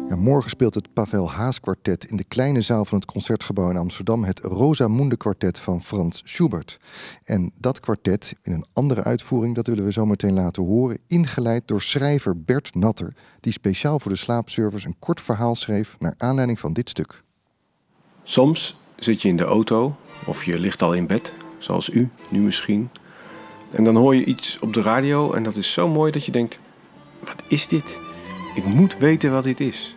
Ja, morgen speelt het Pavel Haas kwartet in de kleine zaal van het Concertgebouw in Amsterdam het Rosamunde kwartet van Franz Schubert. En dat kwartet, in een andere uitvoering, dat willen we zo meteen laten horen, ingeleid door schrijver Bert Natter, die speciaal voor de slaapservice een kort verhaal schreef naar aanleiding van dit stuk. Soms zit je in de auto of je ligt al in bed, zoals u, nu misschien. En dan hoor je iets op de radio en dat is zo mooi dat je denkt, wat is dit? Ik moet weten wat dit is.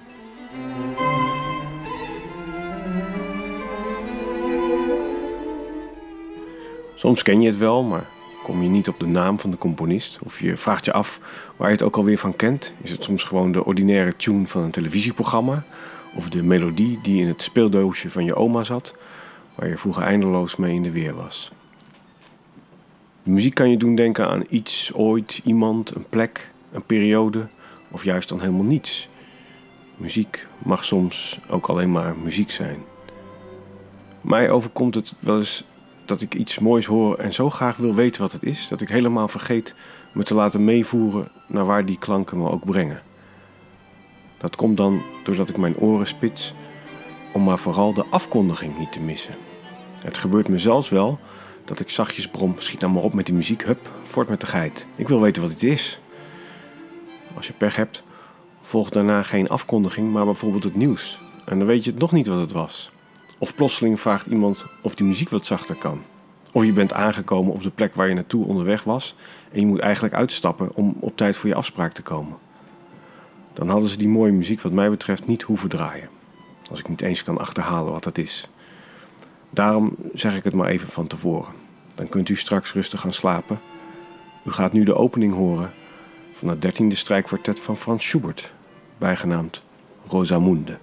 Soms ken je het wel, maar kom je niet op de naam van de componist. Of je vraagt je af waar je het ook alweer van kent. Is het soms gewoon de ordinaire tune van een televisieprogramma? Of de melodie die in het speeldoosje van je oma zat, waar je vroeger eindeloos mee in de weer was. De muziek kan je doen denken aan iets, ooit, iemand, een plek, een periode of juist dan helemaal niets. Muziek mag soms ook alleen maar muziek zijn. Mij overkomt het wel eens dat ik iets moois hoor en zo graag wil weten wat het is, dat ik helemaal vergeet me te laten meevoeren naar waar die klanken me ook brengen. Dat komt dan doordat ik mijn oren spits om maar vooral de afkondiging niet te missen. Het gebeurt me zelfs wel dat ik zachtjes brom, schiet nou maar op met die muziek, hup, voort met de geit. Ik wil weten wat het is. Als je pech hebt, volgt daarna geen afkondiging, maar bijvoorbeeld het nieuws. En dan weet je het nog niet wat het was. Of plotseling vraagt iemand of die muziek wat zachter kan. Of je bent aangekomen op de plek waar je naartoe onderweg was en je moet eigenlijk uitstappen om op tijd voor je afspraak te komen. Dan hadden ze die mooie muziek wat mij betreft niet hoeven draaien. Als ik niet eens kan achterhalen wat dat is. Daarom zeg ik het maar even van tevoren. Dan kunt u straks rustig gaan slapen. U gaat nu de opening horen van het 13e strijkkwartet van Franz Schubert, bijgenaamd Rosamunde.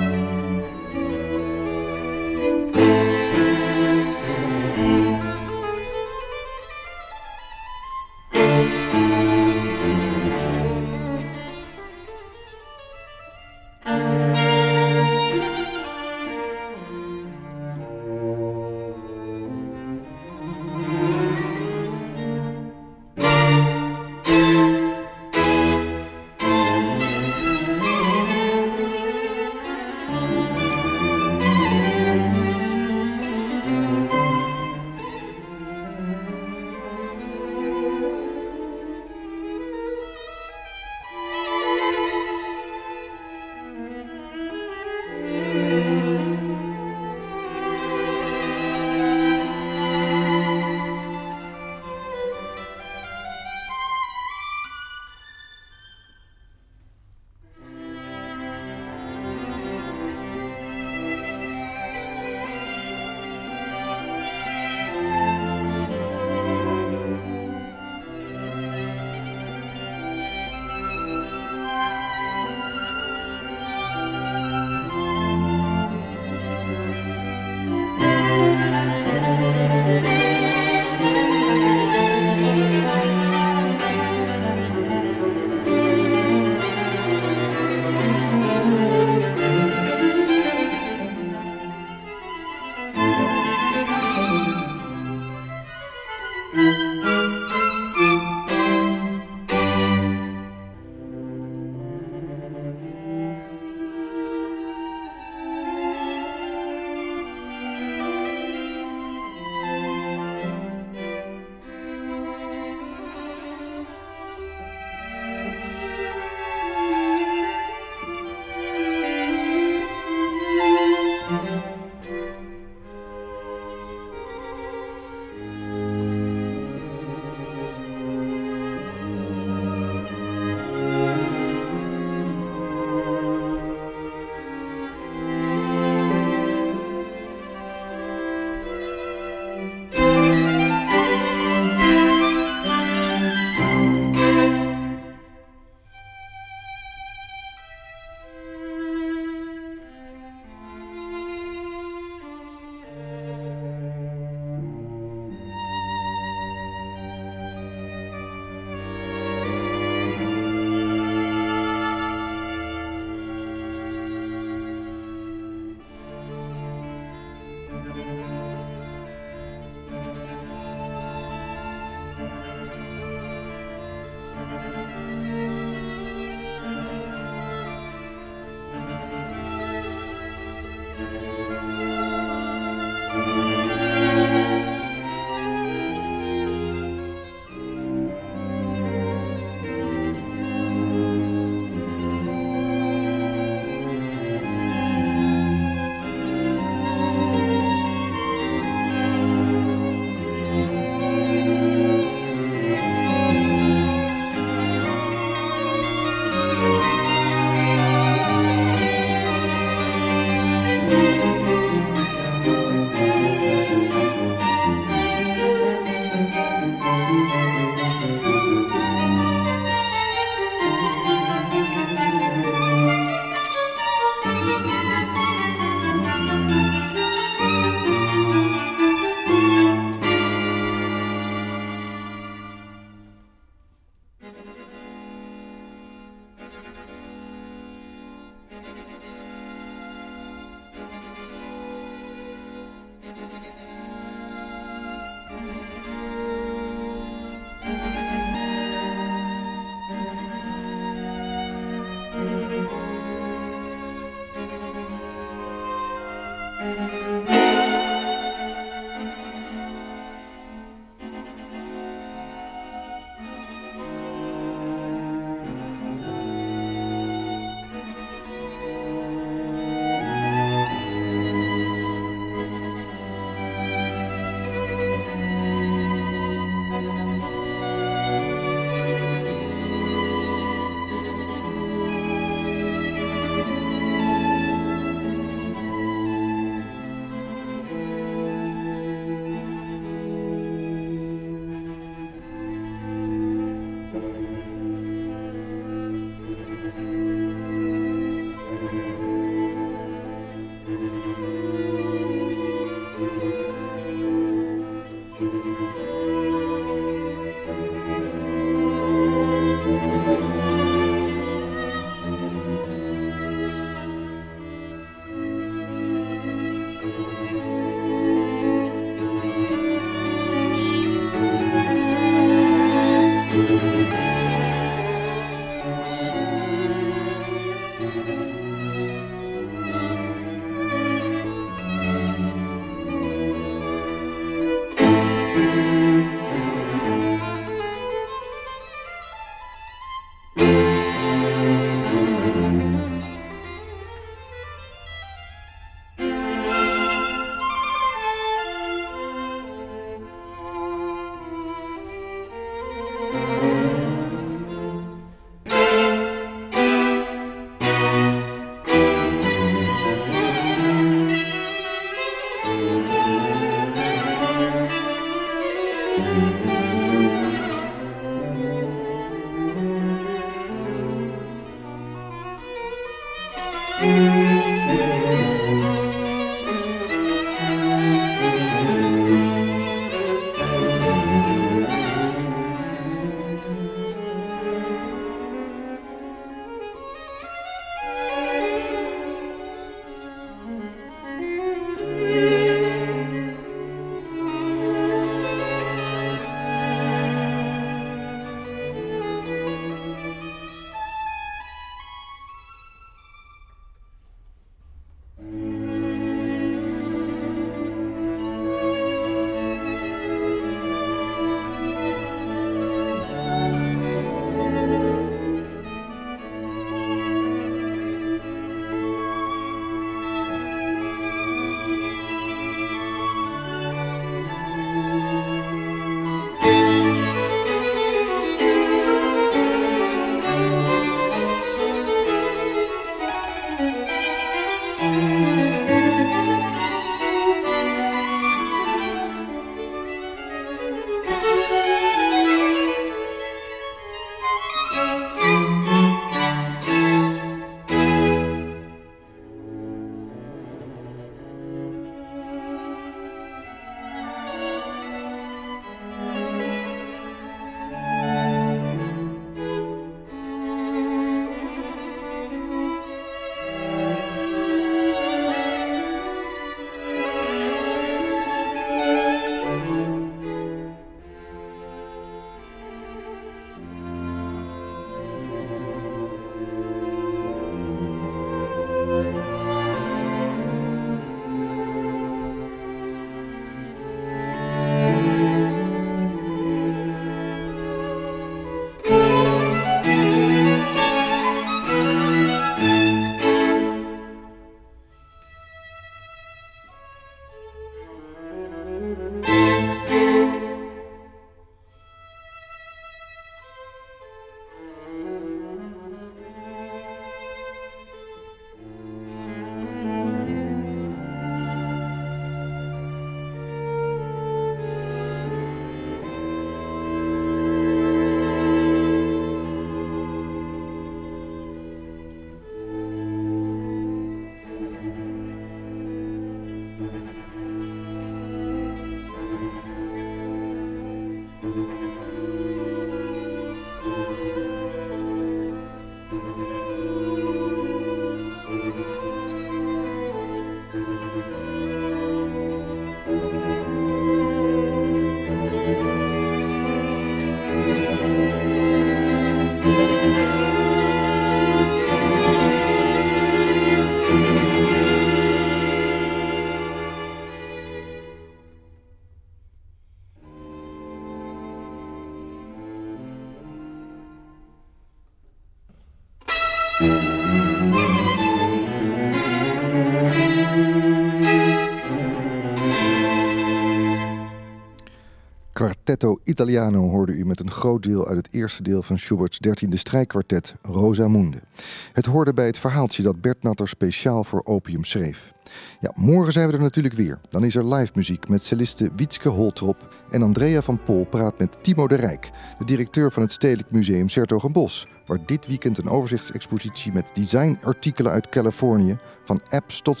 Quartetto Italiano hoorde u met een groot deel uit het eerste deel van Schubert's 13e strijkkwartet Rosamunde. Het hoorde bij het verhaaltje dat Bert Natter speciaal voor Opium schreef. Ja, morgen zijn we er natuurlijk weer. Dan is er live muziek met celliste Wietske Holtrop en Andrea van Pol praat met Timo de Rijk, de directeur van het Stedelijk Museum 's-Hertogenbosch, waar dit weekend een overzichtsexpositie met designartikelen uit Californië, van apps tot